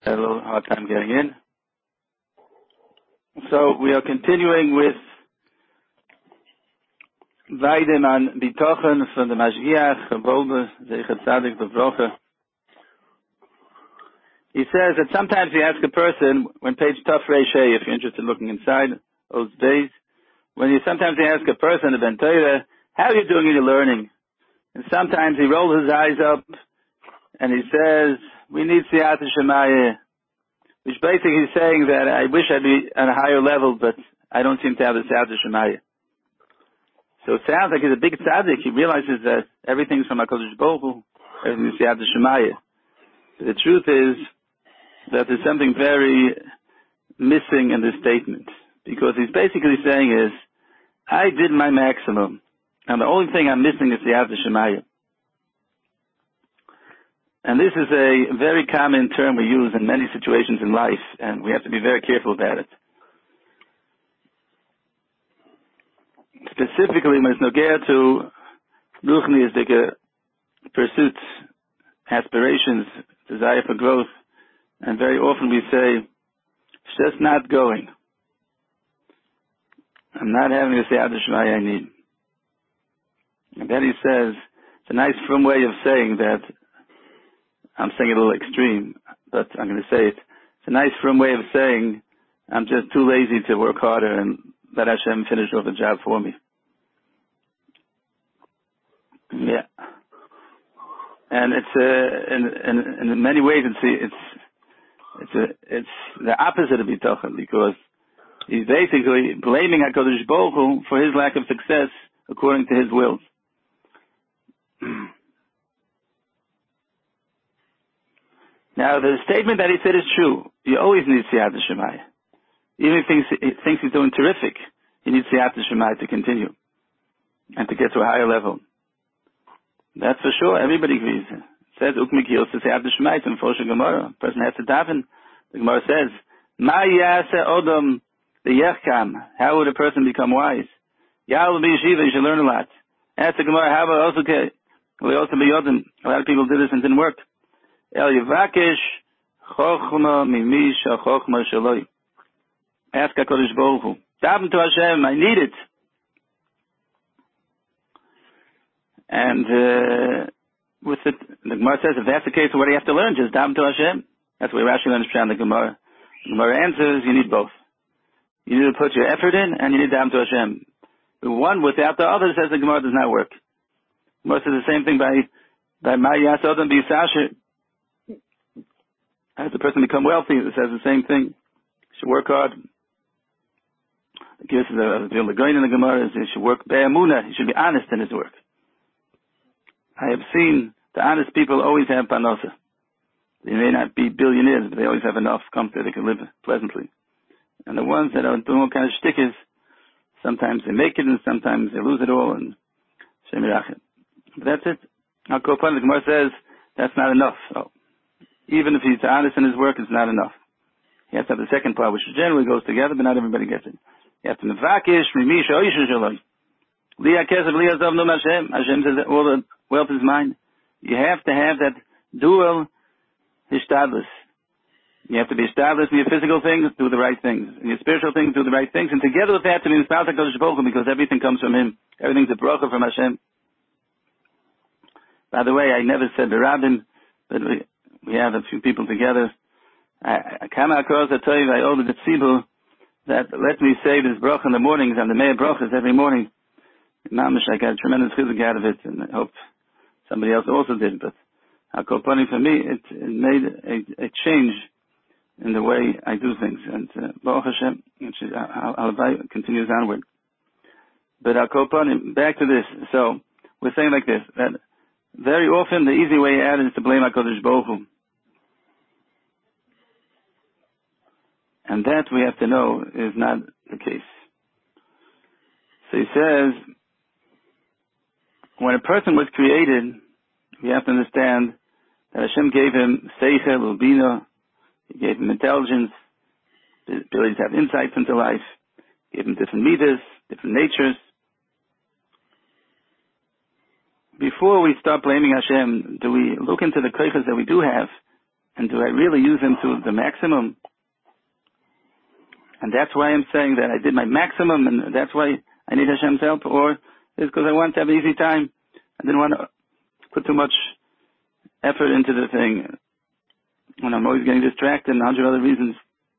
Had a little hard time getting in. So we are continuing with Weidem an Bitochen from the Mashgiach, Chabolde, Zeichet Tzadik Bevrocha. He says that sometimes you ask a person, when page Tuf Reishay, if you're interested in looking inside those days, sometimes you ask a person, a Ben Torah, how are you doing in your learning? And sometimes he rolls his eyes up and he says, we need Siyata Shemaya, which basically is saying that I wish I'd be at a higher level, but I don't seem to have the Siyata Shemaya. So it sounds like he's a big tzaddik. He realizes that everything's from HaKadosh Baruch Hu, everything's Siyata Shemaya. But the truth is that there's something very missing in this statement. Because he's basically saying is, I did my maximum, and the only thing I'm missing is Siyata Shemaya. And this is a very common term we use in many situations in life, and we have to be very careful about it. Specifically, when it's nogea to ruchniistic pursuits, aspirations, desire for growth, and very often we say, it's just not going. I'm not having the Siyata Shemaya I need. And then he says, it's a nice firm way of saying that, I'm saying it a little extreme, but I'm going to say it. It's a nice firm way of saying, I'm just too lazy to work harder and let Hashem finish off the job for me. Yeah. And it's, in many ways, it's the opposite of Bitochen, because he's basically blaming HaKadosh Baruch Hu for his lack of success according to his will. Now, the statement that he said is true. You always need Siyata Shemaya. Even if he thinks he's doing terrific, he needs Siyata Shemaya to continue and to get to a higher level. That's for sure. Everybody agrees. It says, Ukmikiyos to Siyata Shemaya, in Foshe Gemara. A person has to daven. The Gemara says, Ma yase odom liyechkam. How would a person become wise? Ya'al b'yeshiva, you should learn a lot. Ask the Gemara, how about also b'yodim? A lot of people did this and it didn't work. El yivakesh chochma mimi shachochma shaloi. Ask HaKadosh Baruch Hu. Daven to Hashem, I need it. And with it, the Gemara says, if that's the case, what do you have to learn? Just daven to Hashem. That's what Rashi understands the Gemara. The Gemara answers, you need both. You need to put your effort in, and you need to daven to Hashem. One without the other, says the Gemara, does not work. The Gemara says the same thing by Ma Yasodam B'Yisasher. As the person become wealthy, it says the same thing. You should work hard. The case of the going in the Gemara is you should work be'emunah. You should be honest in his work. I have seen the honest people always have panosa. They may not be billionaires, but they always have enough comfort they can live pleasantly. And the ones that are doing all kinds of shtickers, sometimes they make it and sometimes they lose it all. And Shem Yirachem. But that's it. Al-Kopan, the Gemara says that's not enough. So, even if he's honest in his work, it's not enough. He has to have the second part, which generally goes together, but not everybody gets it. You have to mevakish, mimish, oishu shaloi. Liya kesef, liya zav num Hashem. Hashem says that all the wealth is mine. You have to have that dual hishtadlus. You have to be established in your physical things, do the right things. In your spiritual things, do the right things. And together with that, to be inspired by HaKadosh Baruch Hu, because everything comes from Him. Everything's a bracha from Hashem. By the way, I never said the rabbin, but we have a few people together. I come across a toiv, I ordered the tzibur that let me say this bracha in the mornings and the Meir brachas every morning. Mamish, I got a tremendous chizuk out of it, and I hope somebody else also did. But Hakopanim, for me, it made a change in the way I do things. And Baruch Hashem, Halavai continues onward. But Hakopanim, back to this. So we're saying like this, that very often the easy way out is to blame HaKadosh Baruch Hu. And that we have to know is not the case. So he says, when a person was created, we have to understand that Hashem gave him seichel, ubina, He gave him intelligence, the ability to have insights into life, gave him different midas, different natures. Before we start blaming Hashem, do we look into the koiches that we do have And do I really use them to the maximum? And that's why I'm saying that I did my maximum, and that's why I need Hashem's help, or is because I want to have an easy time. I didn't want to put too much effort into the thing. And I'm always getting distracted and 100 other reasons.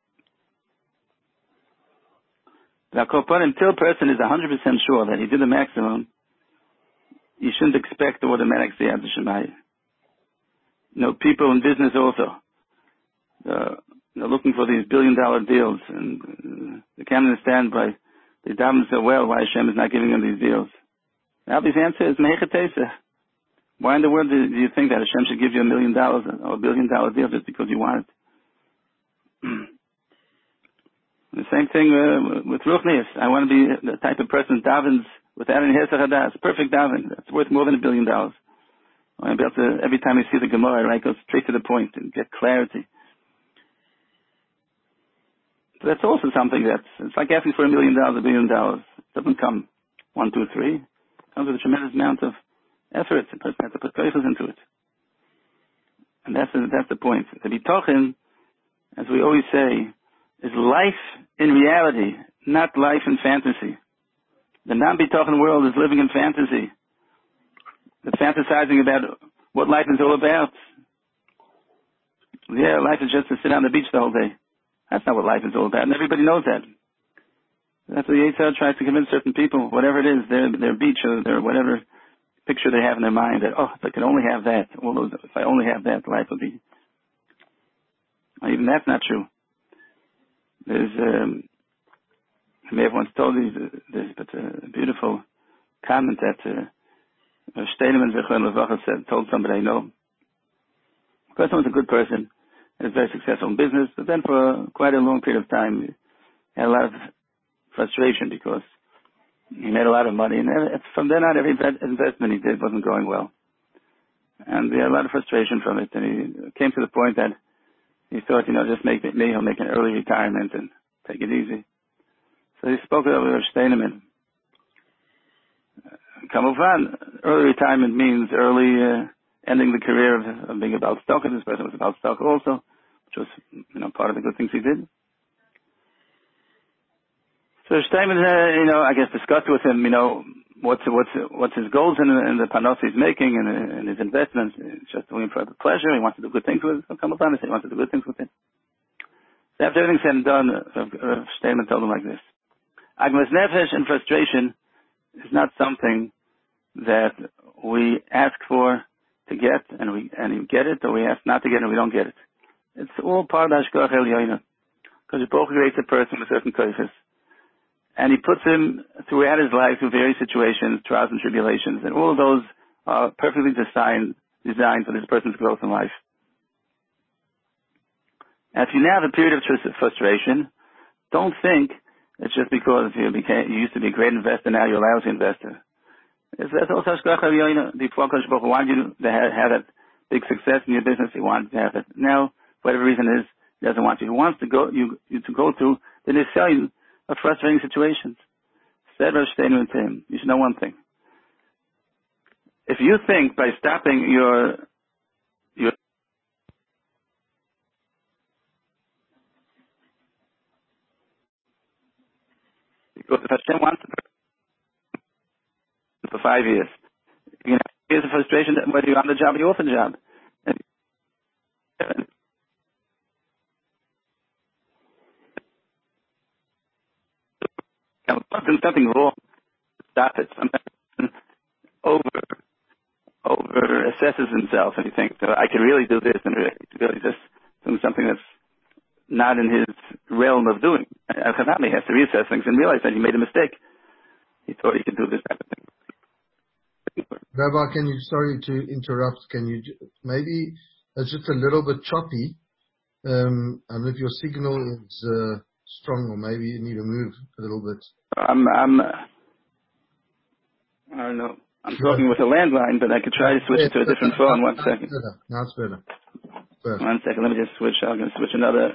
But until a person is 100% sure that he did the maximum, you shouldn't expect the automatic Siyat Shemai. People in business also, they're looking for these billion-dollar deals, and they can't understand why they daven so well why Hashem is not giving them these deals. The obvious answer is Mecheteseh. Why in the world do you think that Hashem should give you $1 million or $1 billion deal just because you want it? The same thing with Ruchnius. I want to be the type of person that davens without any Hesach Hadas. Perfect daven. That's worth more than $1 billion. I'll be able to, every time I see the Gemara, right, go straight to the point and get clarity. So that's also something it's like asking for $1 million, $1 billion. It doesn't come 1, 2, 3. It comes with a tremendous amount of effort. The person has to put choices into it. And that's the point. The Bitochen, as we always say, is life in reality, not life in fantasy. The non-Bitochen world is living in fantasy. They're fantasizing about what life is all about. Yeah, life is just to sit on the beach the whole day. That's not what life is all about, and everybody knows that. That's what the Yetzer tries to convince certain people, whatever it is, their beach or their whatever picture they have in their mind, that, if I could only have that, if I only have that, life would be... Even that's not true. There's, I may have once told you this, but a beautiful comment that Steinemann Zechron Levacha told somebody I know. The person was a good person, and was very successful in business, but then for quite a long period of time, he had a lot of frustration because he made a lot of money, and from then on, every investment he did wasn't going well. And he had a lot of frustration from it, and he came to the point that he thought, just maybe he'll make an early retirement and take it easy. So he spoke with Steinemann. Kamuvan, early retirement means early ending the career of being a Baal Stoker. This person was a Baal Stoker also, which was, part of the good things he did. So Steinman, I guess discussed with him, what's his goals in the panos he's making and his investments. He's just doing it for the pleasure. He wants to do good things with it. So come upon it. He wants to do good things with it. So after everything said and done, Steinman told him like this: Agmas nefesh and frustration is not something that we ask for to get and we get it, or we ask not to get and we don't get it. It's all part of Hashgach Elyono. Because the Baruch creates a person with certain koyches. And he puts him throughout his life through various situations, trials and tribulations, and all of those are perfectly designed for this person's growth in life. And if you now have a period of frustration, don't think it's just because you used to be a great investor, now you're a lousy investor. That's also Hashgach Elyono. Before Kodesh Baruch Hu wanted you to have that big success in your business, he wanted to have it. Now, for whatever reason is, he doesn't want you. He wants to go you to go through the necessary of frustrating situations. Said Rosh Steinman to him, you should know one thing. If you think by stopping your because if Hashem wants it for 5 years, you can have years of frustration whether you're on the job or you're off the job. There's nothing wrong. Stop it. Over assesses himself and he thinks, I can really do this, and really just doing something that's not in his realm of doing. Al-Khanami has to reassess things and realize that he made a mistake. He thought he could do this type of thing. Rabbi, sorry to interrupt, maybe it's just a little bit choppy, and if your signal is strong, or maybe you need to move a little bit. I don't know. I'm talking with a landline, but I could try to switch it to a different phone. 1 second. Now it's better. 1 second. Let me just switch. I'm going to switch another.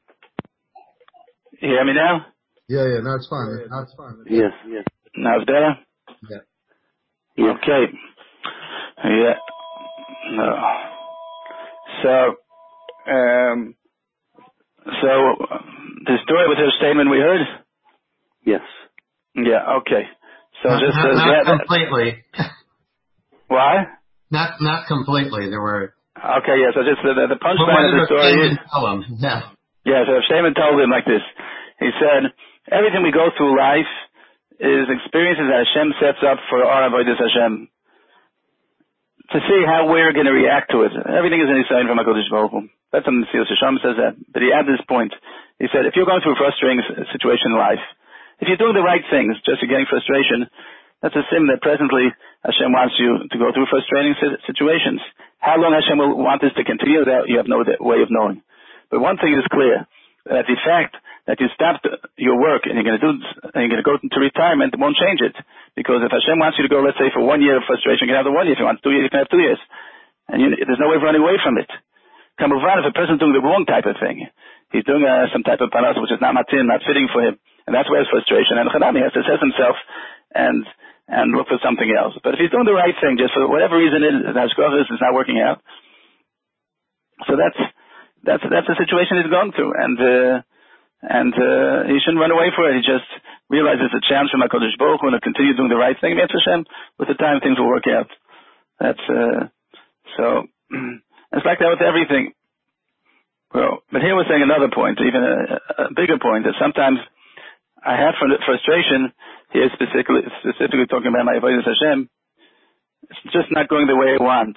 You hear me now? Yeah. Now it's fine. Yes. Now it's better? Yeah. Yes. Okay. Yeah. No. So, So the story with her statement we heard? Yes. Yeah, okay. So not completely. Why? Not completely. There were. Okay, yeah. So just the punchline of the story is. Yeah. So Shaiman told him like this. He said, everything we go through life is experiences that Hashem sets up for our avodas Hashem, to see how we're going to react to it. Everything is an Yisrael from HaKadosh Baruch Hu. That's what Mesilas Yesharim says that. But he added this point. He said, if you're going through a frustrating situation in life, if you're doing the right things, just you're getting frustration, that's a sim that presently Hashem wants you to go through frustrating situations. How long Hashem will want this to continue, that you have no way of knowing. But one thing is clear, that the fact that you stopped your work and you're going to go into retirement, it won't change it. Because if Hashem wants you to go, let's say, for 1 year of frustration, you can have the 1 year. If he wants 2 years, you can have 2 years. And there's no way of running away from it. Kamuvan, if a person's doing the wrong type of thing, he's doing some type of panas which is not matin, not fitting for him, and that's where his frustration. And he has to assess himself and look for something else. But if he's doing the right thing, just for whatever reason the hashgacha is not working out, so that's the situation he's going through, and he shouldn't run away from it. He just realizes it's a chance from HaKadosh Baruch Hu to continue doing the right thing. With Hashem, with the time things will work out. That's so. It's like that with everything. Well, but here we're saying another point, even a bigger point, that sometimes I have frustration here, specifically talking about my avodas Hashem. It's just not going the way I want.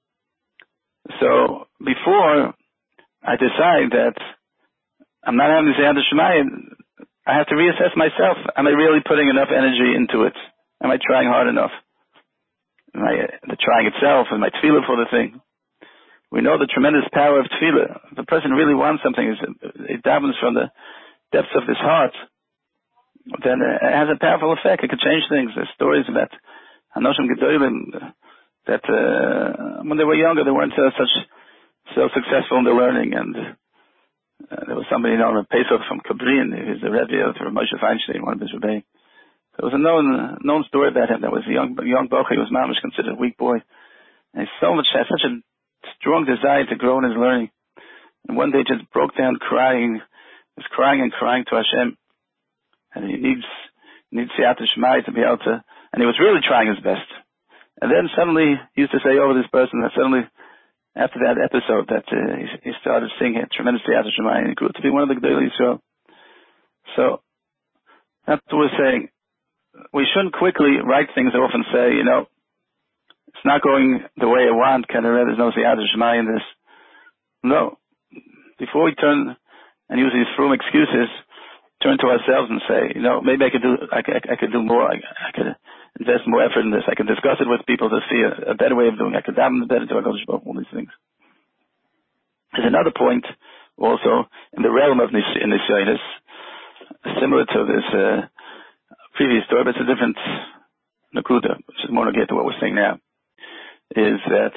So before I decide that I'm not having the Ziyad Shemayim, I have to reassess myself. Am I really putting enough energy into it? Am I trying hard enough? The trying itself, and my tefillah for the thing. We know the tremendous power of tefillah. If a person really wants something, it davens from the depths of his heart, then it has a powerful effect. It could change things. There's stories about Hanoshim Gedolim that when they were younger, they weren't so successful in their learning. And there was somebody known as Pesach from Kabrin, who's the Rebbe of Moshe Feinstein, one of his rebbeim. There was a known story about him. That was a young boy. He was mamish, considered a weak boy. And he had such a strong desire to grow in his learning. And one day just broke down crying. He was crying and crying to Hashem. And he needs Siyata Shemai to be able to, and he was really trying his best. And then suddenly, he used to say over this person, that suddenly, after that episode, that he started singing tremendous Siyata Shemai, and he grew to be one of the Gedolei Yisrael. So, that's what we're saying. We shouldn't quickly write things that often say, it's not going the way I want, there's no Siyata Shemai in this. No. Before we turn and use these frum excuses, turn to ourselves and say, maybe I could do more. I could invest more effort in this. I could discuss it with people to see a better way of doing it. I could daven better to HaKadosh Baruch Hu, all these things. There's another point also in the realm of Nisyonis, similar to this previous story, but it's a different nakuda, which is more to get to what we're saying now, is that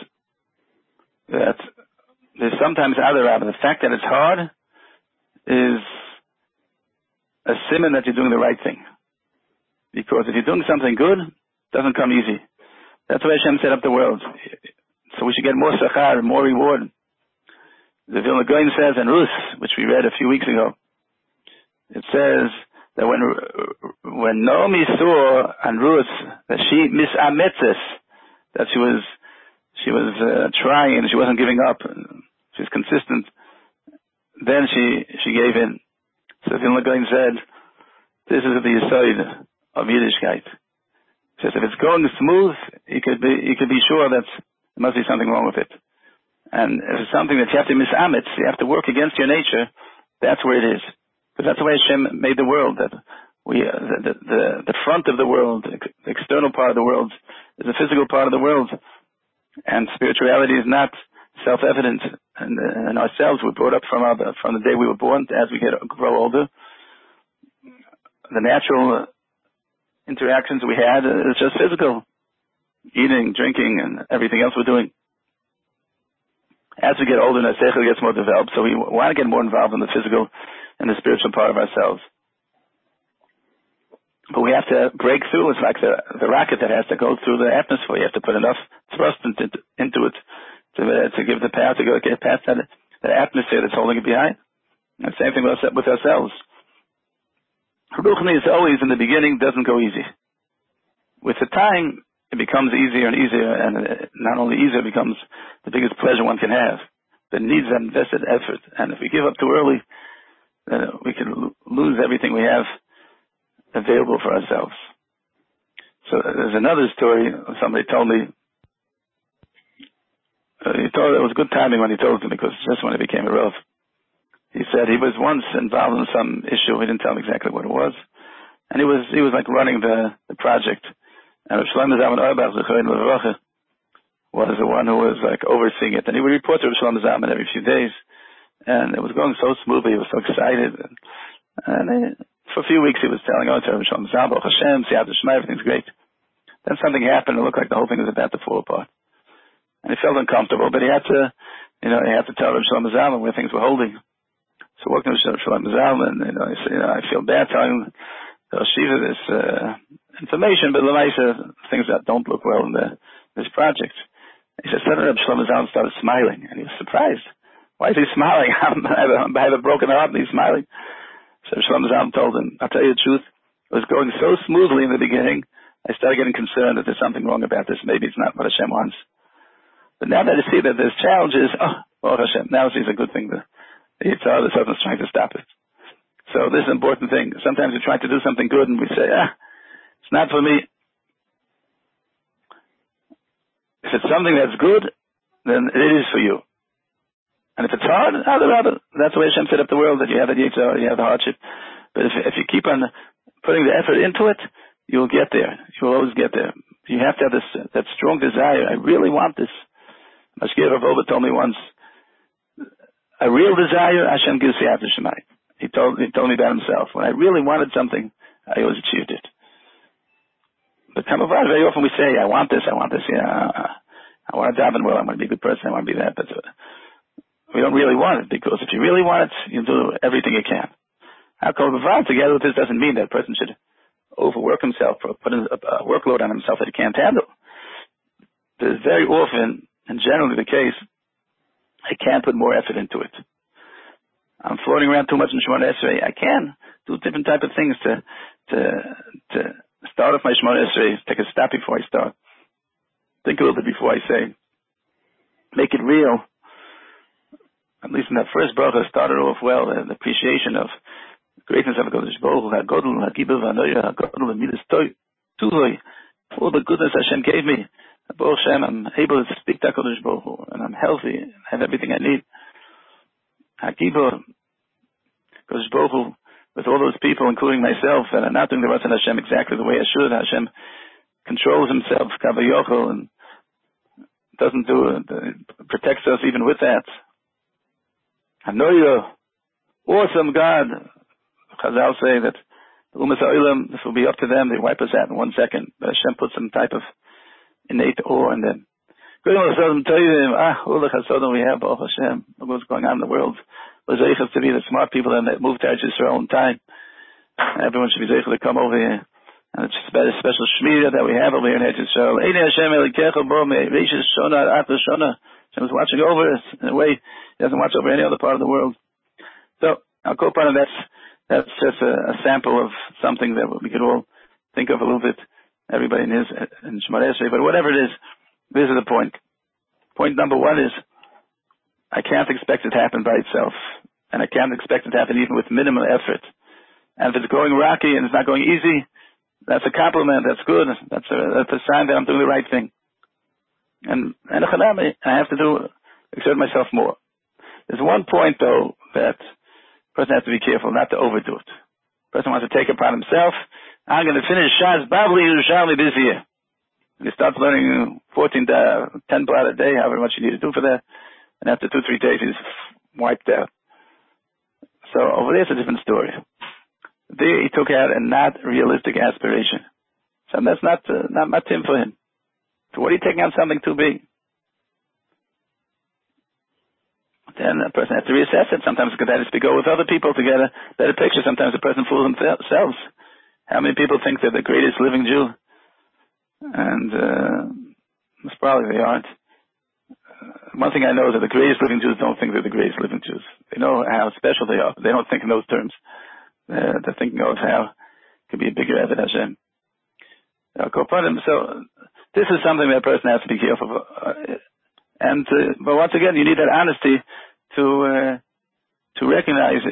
there's sometimes the fact that it's hard is a siman that you're doing the right thing. Because if you're doing something good, it doesn't come easy. That's why Hashem set up the world. So we should get more sachar, more reward. The Vilna Gaon says in Rus, which we read a few weeks ago, it says that when Naomi saw on Rus that she misametzes, that she was trying and she wasn't giving up, she's consistent, then she gave in. So Vilna Gaon said, this is the yesod of Yiddishkeit. He says if it's going smooth, you could be sure that there must be something wrong with it. And if it's something that you have to misametz, you have to work against your nature, that's where it is. Because that's the way Hashem made the world, that the front of the world, the external part of the world, is the physical part of the world. And spirituality is not self-evident, and ourselves we're brought up from the day we were born. As we grow older, the natural interactions we had is just physical, eating, drinking, and everything else we're doing. As we get older, our seichel gets more developed, so we want to get more involved in the physical and the spiritual part of ourselves. But we have to break through. It's like the rocket that has to go through the atmosphere. You have to put enough thrust into it to give the power to get past that the atmosphere that's holding it behind. And same thing with ourselves. Ruchni is always in the beginning, doesn't go easy. With the time, it becomes easier and easier, and not only easier, it becomes the biggest pleasure one can have. But it needs that invested effort. And if we give up too early, then we can lose everything we have available for ourselves. So there's another story somebody told me. It was good timing when he told it to me, because just when it became a Rav. He said he was once involved in some issue. He didn't tell me exactly what it was. And he was like running the project. And Rav Shlomo Zalman Auerbach was the one who was like overseeing it. And he would report to Rav Shlomo Zalman every few days. And it was going so smoothly. He was so excited. And for a few weeks he was telling, Rav Shlomo Zalman, Baruch Hashem, Siyata Shema, everything's great. Then something happened. It looked like the whole thing was about to fall apart. And he felt uncomfortable, but he had to tell Rav Shlomo Zalman where things were holding. So walking to Rav Shlomo Zalman, he said, I feel bad telling the Shiva this information, but Lamaisa, things that don't look well in this project. He said, suddenly Rav Shlomo Zalman started smiling, and he was surprised. Why is he smiling? I have a broken heart, and he's smiling. So Rav Shlomo Zalman told him, I'll tell you the truth, it was going so smoothly in the beginning, I started getting concerned that there's something wrong about this. Maybe it's not what Hashem wants. But now that I see that there's challenges, Hashem, now it seems a good thing. The Yitzhak, the Satan is trying to stop it. So this is an important thing. Sometimes we try to do something good and we say, it's not for me. If it's something that's good, then it is for you. And if it's hard, rather. That's the way Hashem set up the world, that you have the Yitzhak, you have the hardship. But if you keep on putting the effort into it, you'll get there. You'll always get there. You have to have that strong desire. I really want this. Mashgiach Rav Over told me once, a real desire, Hashem gives Siyata Shema. He told me about himself. When I really wanted something, I always achieved it. But very often we say, I want this, I want to daven well, I want to be a good person, I want to be that. But we don't really want it, because if you really want it, you do everything you can. Together with this doesn't mean that a person should overwork himself or put a workload on himself that he can't handle. There's very often, and generally the case, I can't put more effort into it. I'm floating around too much in Shemona Esrei. I can do different type of things to start off my Shemona Esrei, take a stop before I start. Think a little bit before I say. Make it real. At least in that first bracha, started off well, the appreciation of the greatness of HaKadosh Baruch Hu, HaGodel, HaGibur, HaNoya, HaGodel, HaMidas Tuhoy, all the goodness Hashem gave me. Baruch Hashem, I'm able to speak to HaKadosh Baruch Hu, and I'm healthy, I have everything I need. HaGibur, HaKadosh Baruch Hu, with all those people, including myself, that are not doing the Ratzon Hashem exactly the way I should. Hashem controls himself, Kavayochel, and doesn't protects us even with that. Hanoya, awesome God. Chazal say that the Umas HaOlam, this will be up to them. They wipe us out in 1 second. But Hashem puts some type of innate awe in them. Good Chasadim tell you, all the Chasadim we have, Baruch Hashem, what's going on in the world. We're zeichel to be the smart people that moved to Eretz Yisrael in time. Everyone should be zeichel to come over here. And it's a special shmira that we have over here in Eretz Yisrael. Eini Hashem Elikecha bo me'reishis shona after shona. Hashem is watching over us in a way He doesn't watch over any other part of the world. So, I'll go part of that's just a sample of something that we could all think of a little bit. Everybody in Shemona Esrei, but whatever it is, this is the point. Point number one is, I can't expect it to happen by itself. And I can't expect it to happen even with minimal effort. And if it's going rocky and it's not going easy, that's a compliment, that's good. That's a sign that I'm doing the right thing. And I have to exert myself more. There's one point though that the person has to be careful not to overdo it. The person wants to take upon himself, I'm going to finish Shas Bavli Yerushalmi this year. And he starts learning 10 blot a day, however much you need to do for that. And after 2-3 days, he's wiped out. So over there, it's a different story. There, he took out a not realistic aspiration. So that's not matim for him. So what are you taking on something too big? Then a person has to reassess it. Sometimes it's better to go with other people to get a better picture. Sometimes the person fools themselves. How many people think they're the greatest living Jew? And most probably they aren't. one thing I know is that the greatest living Jews don't think they're the greatest living Jews. They know how special they are, but they don't think in those terms. They're thinking of how it could be a bigger Eved Hashem. So this is something that a person has to be careful of. But once again, you need that honesty to recognize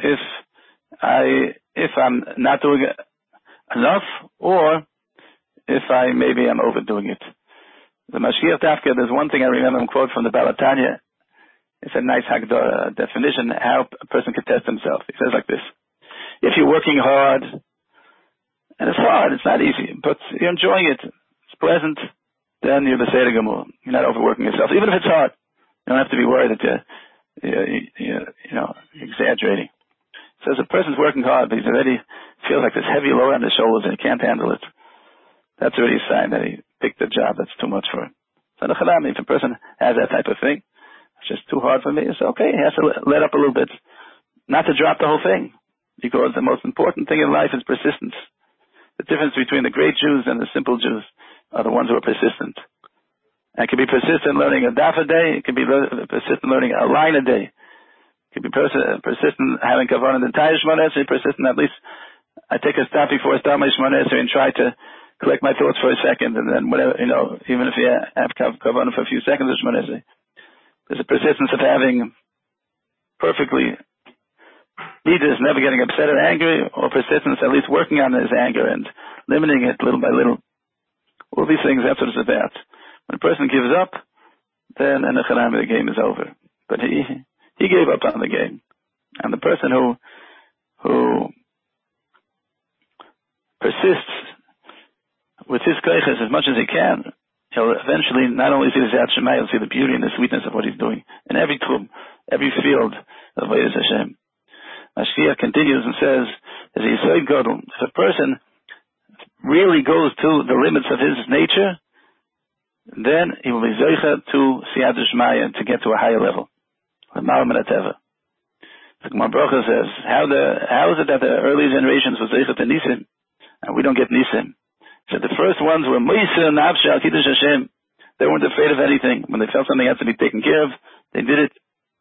if I'm not doing enough, or if maybe I'm overdoing it. The Mashiach Tafka, there's one thing I remember him quote from the Balatanya. It's a nice Haggadah definition how a person can test himself. He says like this: if you're working hard, and it's hard, it's not easy, but you're enjoying it, it's pleasant, then you're the Seder Gemur. You're not overworking yourself, even if it's hard. You don't have to be worried that you're exaggerating. So as a person's working hard, but he's already feels like this heavy load on his shoulders and he can't handle it, that's already a sign that he picked a job that's too much for him. So if a person has that type of thing, it's just too hard for me, it's okay. He has to let up a little bit, not to drop the whole thing, because the most important thing in life is persistence. The difference between the great Jews and the simple Jews are the ones who are persistent. And it can be persistent learning a daf a day, it can be persistent learning a line a day, it can be persistent having kavanah the entire Shmoneh Esrei, persistent at least I take a stop before I start my Shmoneh Esrei and try to collect my thoughts for a second, and then whatever, even if you have kavanah for a few seconds of Shmoneh Esrei, there's a persistence of having perfectly leaders, never getting upset or angry, or persistence at least working on his anger and limiting it little by little. All these things, that's what it's about. When a person gives up, then in the game is over. But he gave up on the game. And the person who persists with his koiches as much as he can, he'll eventually not only see the Ziyat Shemai, he'll see the beauty and the sweetness of what he's doing in every tchum, every field of Vodas Hashem. Mashiach continues and says, as he said, if a person really goes to the limits of his nature, then he will be Zoicha to Siyat Shemai, to get to a higher level. The Gemara Bracha says, how is it that the early generations were Zoicha to Nisim, and we don't get Nisim? So the first ones were Moisa, Nafsha, Kiddush Hashem. They weren't afraid of anything. When they felt something had to be taken care of, they did it.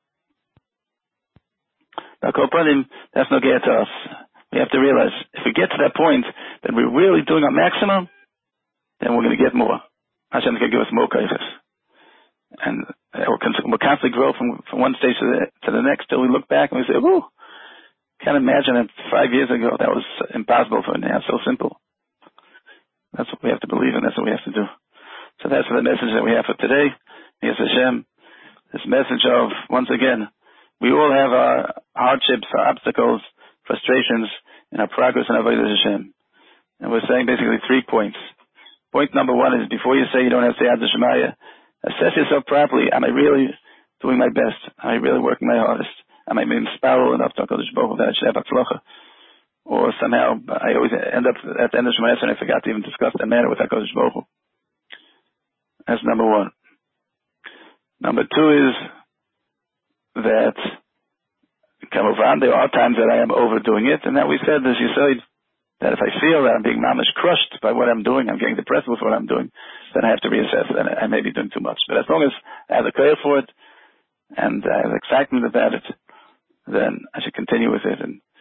Now, that's no get to us. We have to realize, if we get to that point, that we're really doing our maximum, then we're going to get more. Hashem is going to give us more kaifas. And we'll constantly grow from one stage to the next till we look back and we say, whoo, can't imagine it 5 years ago. That was impossible for now. So simple. That's what we have to believe in. That's what we have to do. So that's the message that we have for today. Yes, Hashem. This message of, once again, we all have our hardships, our obstacles, frustrations in our progress in Avodas Hashem. And we're saying basically 3 points. Point number 1 is, before you say you don't have Siyat Shemaya, assess yourself properly. Am I really doing my best? Am I really working my hardest? Am I being spiral enough to HaKadosh Baruch Hu that I should have Hatzlacha? Or somehow I always end up at the end of Shemaya and I forgot to even discuss that matter with HaKadosh Baruch Hu. That's number 1. Number 2 is that, Kamavan, there are times that I am overdoing it, and that we said, as you said, that if I feel that I'm being mamish crushed by what I'm doing, I'm getting depressed with what I'm doing, then I have to reassess it, and I may be doing too much. But as long as I have a care for it, and I have excitement about it, then I should continue with it. And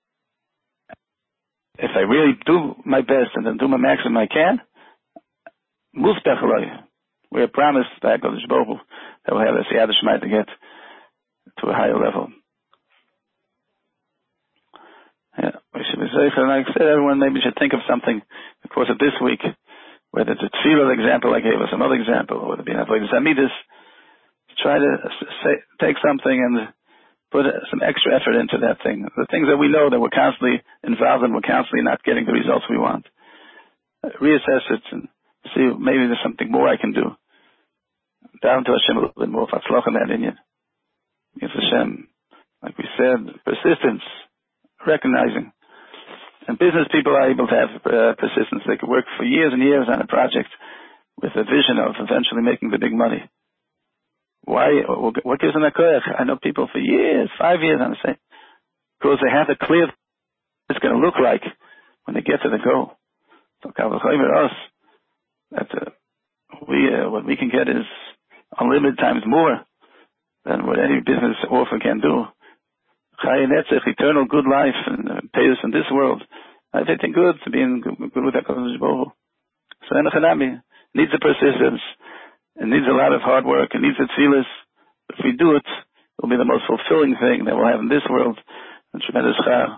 if I really do my best and then do my maximum I can, we are promised by HaKadosh Baruch Hu that we'll have a Siyat Shemai to get to a higher level. Yeah, we should be safe. And like I said, everyone maybe should think of something, of course, of this week, whether it's a tefillah example I gave us, another example, or whether it be an avodas hamidus, try to take something and put some extra effort into that thing. The things that we know that we're constantly involved in, we're constantly not getting the results we want. Reassess it and see maybe there's something more I can do. Down to Hashem a little bit more, Fatzlach in that Indian. Yes, Hashem, like we said, persistence, recognizing. And business people are able to have persistence. They could work for years and years on a project with a vision of eventually making the big money. Why? What gives them that koyach? I know people for years, 5 years on the same, because they have a clear what it's going to look like when they get to the goal. So us, that what we can get is unlimited times more than what any business offer can do. Chai Netzach, eternal good life, and pay us in this world. Everything good, to be in good with HaKadosh Baruch Hu. So Enochanami needs a persistence. It needs a lot of hard work. It needs a tefillas. If we do it, it will be the most fulfilling thing that we'll have in this world. A tremendous char.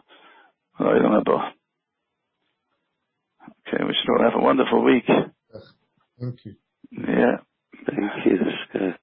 Okay, we should all have a wonderful week. Thank you. Yeah. Thank you.